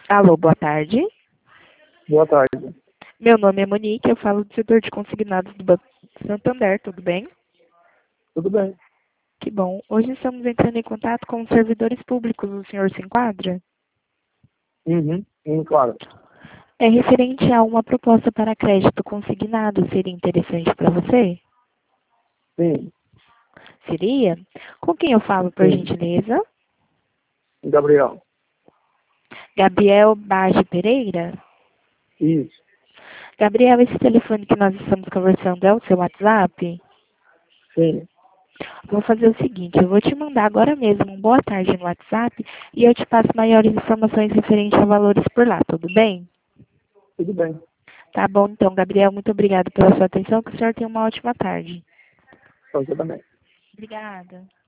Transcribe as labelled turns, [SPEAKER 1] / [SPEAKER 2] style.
[SPEAKER 1] Alô, boa tarde.
[SPEAKER 2] Boa tarde.
[SPEAKER 1] Meu nome é Monique, eu falo do setor de consignados do Banco Santander, tudo bem?
[SPEAKER 2] Tudo bem?
[SPEAKER 1] Que bom. Hoje estamos entrando em contato com os servidores públicos. O senhor se enquadra?
[SPEAKER 2] Claro.
[SPEAKER 1] É referente a uma proposta para crédito consignado. Seria interessante para você?
[SPEAKER 2] Sim,
[SPEAKER 1] Seria? Com quem eu falo, por
[SPEAKER 2] sim.
[SPEAKER 1] gentileza?
[SPEAKER 2] Gabriel.
[SPEAKER 1] Gabriel Bage Pereira?
[SPEAKER 2] Isso.
[SPEAKER 1] Gabriel, esse telefone que nós estamos conversando é o seu WhatsApp?
[SPEAKER 2] Sim.
[SPEAKER 1] Vou fazer o seguinte, eu vou te mandar agora mesmo um boa tarde no WhatsApp e eu te passo maiores informações referentes a valores por lá, tudo bem?
[SPEAKER 2] Tudo bem.
[SPEAKER 1] Tá bom, então, Gabriel, muito obrigado pela sua atenção, que o senhor tenha uma ótima tarde.
[SPEAKER 2] Então, você também.
[SPEAKER 1] Obrigada.